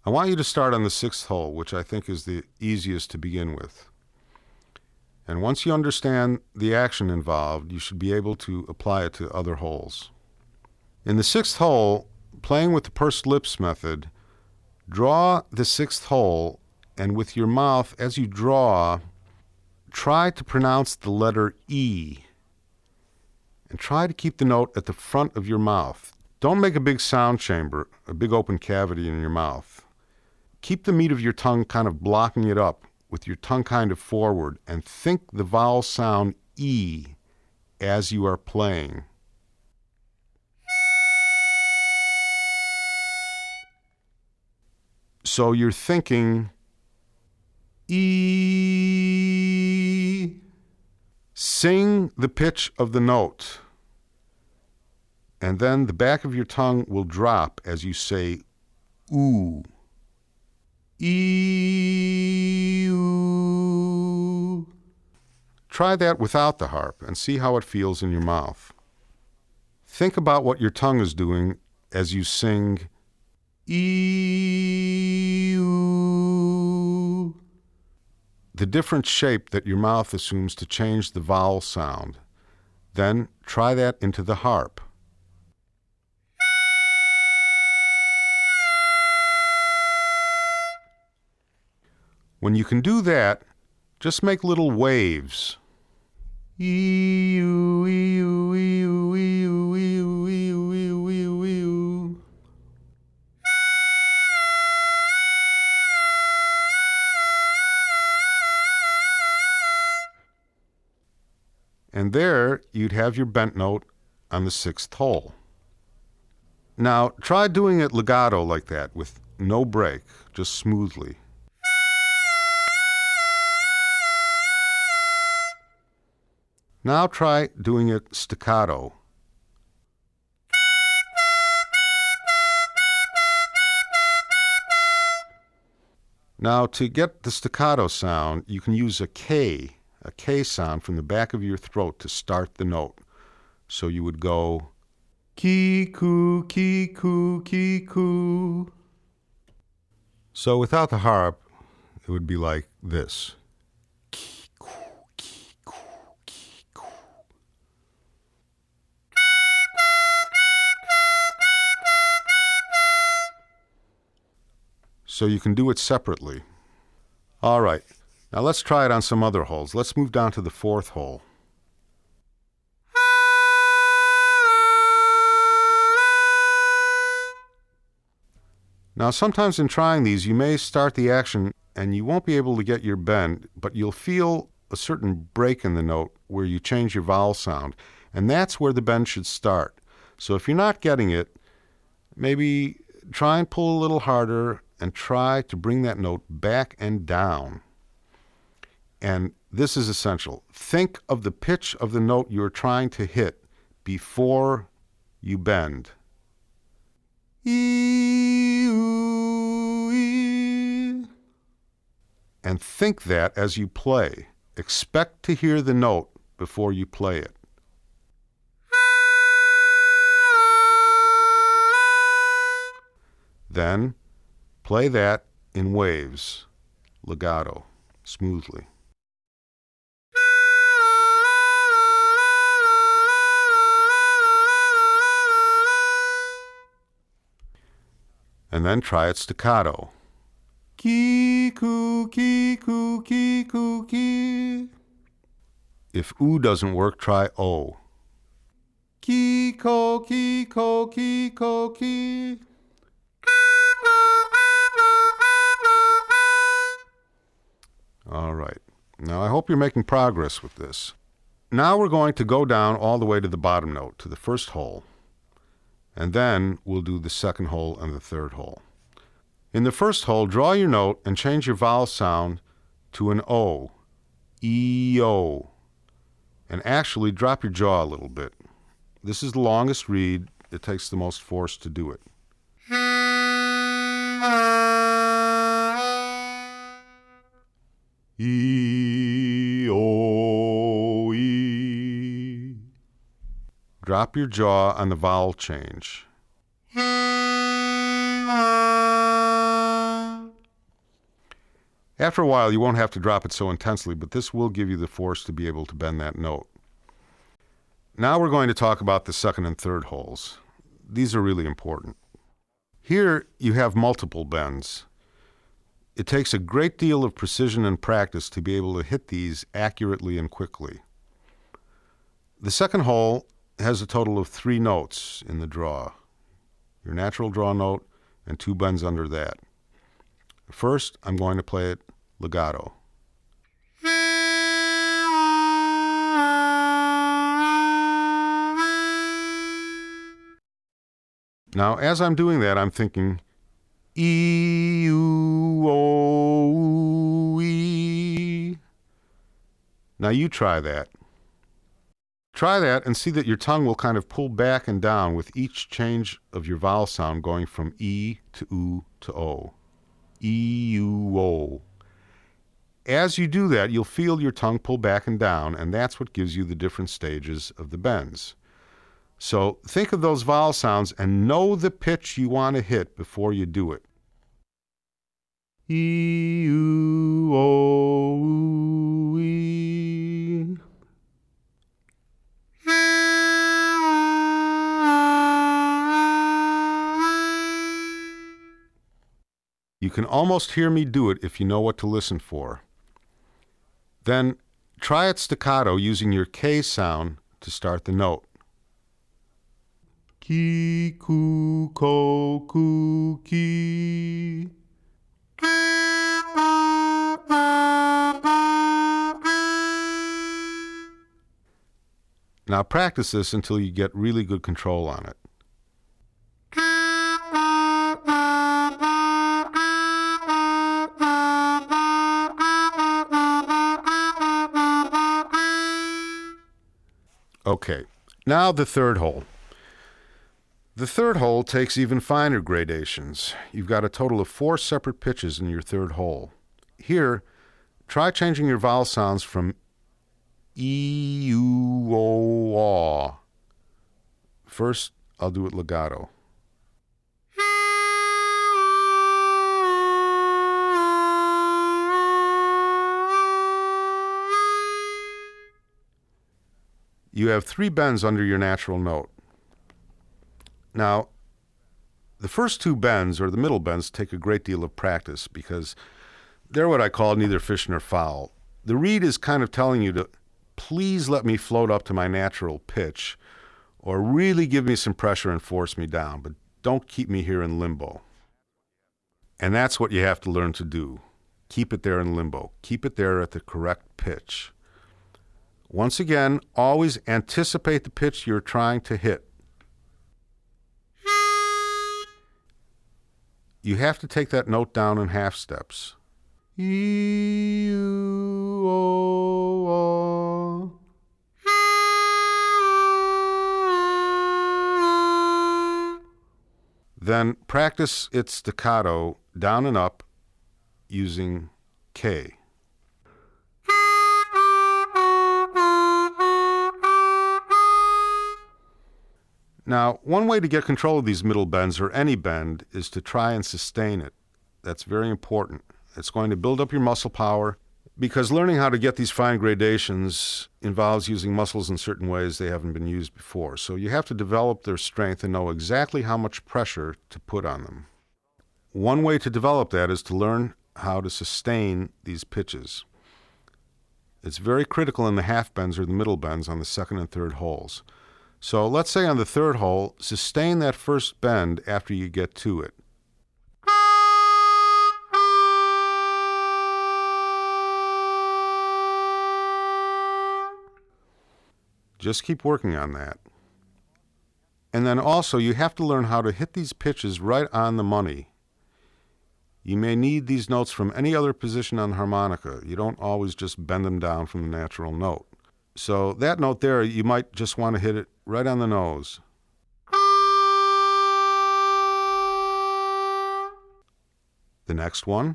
I want you to start on the sixth hole, which I think is the easiest to begin with. And once you understand the action involved, you should be able to apply it to other holes. In the sixth hole, playing with the pursed lips method, draw the sixth hole, and with your mouth, as you draw, try to pronounce the letter E. And try to keep the note at the front of your mouth. Don't make a big sound chamber, a big open cavity in your mouth. Keep the meat of your tongue kind of blocking it up, with your tongue kind of forward, and think the vowel sound E as you are playing. So you're thinking E. Sing the pitch of the note, and then the back of your tongue will drop as you say ooh. E-oo. Try that without the harp and see how it feels in your mouth. Think about what your tongue is doing as you sing E-oo. The different shape that your mouth assumes to change the vowel sound. Then try that into the harp. When you can do that, just make little waves. E-oo, e-oo, e-oo, e-oo, e-oo, e-oo, e-oo, e-oo. And there you'd have your bent note on the sixth hole. Now try doing it legato like that with no break, just smoothly. Now try doing it staccato. Now to get the staccato sound, you can use a K sound from the back of your throat to start the note. So you would go ki-coo, ki-coo, ki-coo. So without the harp, it would be like this. So you can do it separately. All right, now let's try it on some other holes. Let's move down to the fourth hole. Now sometimes in trying these, you may start the action and you won't be able to get your bend, but you'll feel a certain break in the note where you change your vowel sound, and that's where the bend should start. So if you're not getting it, maybe try and pull a little harder and try to bring that note back and down. And this is essential. Think of the pitch of the note you're trying to hit before you bend. E-oo-ee. And think that as you play. Expect to hear the note before you play it. Then play that in waves, legato, smoothly. And then try it staccato. Ki-coo, ki-coo, ki-coo, ki. If oo doesn't work, try o. Ki-ko, ki-ko, ki-ko, ki. All right. Now I hope you're making progress with this. Now we're going to go down all the way to the bottom note, to the first hole. And then we'll do the second hole and the third hole. In the first hole, draw your note and change your vowel sound to an O. E-O. And actually drop your jaw a little bit. This is the longest reed. It takes the most force to do it. E-O-E. Drop your jaw on the vowel change. After a while, you won't have to drop it so intensely, but this will give you the force to be able to bend that note. Now we're going to talk about the second and third holes. These are really important. Here you have multiple bends. It takes a great deal of precision and practice to be able to hit these accurately and quickly. The second hole has a total of 3 notes in the draw. Your natural draw note and 2 bends under that. First, I'm going to play it legato. Now, as I'm doing that, I'm thinking E, U, O, E. Now you try that. Try that and see that your tongue will kind of pull back and down with each change of your vowel sound going from E to U to O. E, U, O. As you do that, you'll feel your tongue pull back and down, and that's what gives you the different stages of the bends. So think of those vowel sounds and know the pitch you want to hit before you do it. E, U, O, E. You can almost hear me do it if you know what to listen for. Then try it staccato using your K sound to start the note. Ki, ku, ko, ku, ki. Now practice this until you get really good control on it. Okay, now the third hole. The third hole takes even finer gradations. You've got a total of 4 separate pitches in your third hole. Here, try changing your vowel sounds from E, U, O, A. First, I'll do it legato. You have 3 bends under your natural note. Now, the first 2 bends, or the middle bends, take a great deal of practice because they're what I call neither fish nor fowl. The reed is kind of telling you to please let me float up to my natural pitch, or really give me some pressure and force me down, but don't keep me here in limbo. And that's what you have to learn to do. Keep it there in limbo. Keep it there at the correct pitch. Once again, always anticipate the pitch you're trying to hit. You have to take that note down in half steps. E, U, O, A. Then practice its staccato down and up using K. Now, one way to get control of these middle bends, or any bend, is to try and sustain it. That's very important. It's going to build up your muscle power, because learning how to get these fine gradations involves using muscles in certain ways they haven't been used before. So you have to develop their strength and know exactly how much pressure to put on them. One way to develop that is to learn how to sustain these pitches. It's very critical in the half bends or the middle bends on the second and third holes. So let's say on the third hole, sustain that first bend after you get to it. Just keep working on that. And then also, you have to learn how to hit these pitches right on the money. You may need these notes from any other position on the harmonica. You don't always just bend them down from the natural note. So that note there, you might just want to hit it right on the nose. The next one.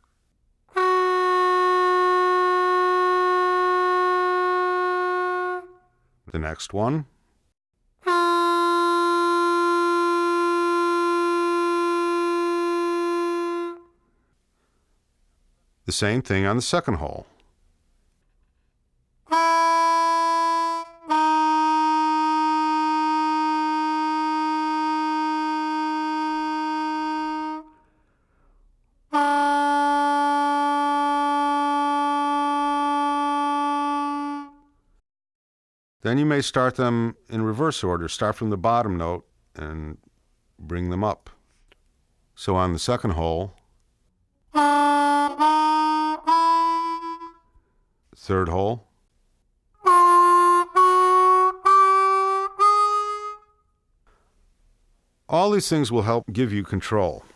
The next one. The same thing on the second hole. Then you may start them in reverse order. Start from the bottom note and bring them up. So on the second hole, third hole, all these things will help give you control.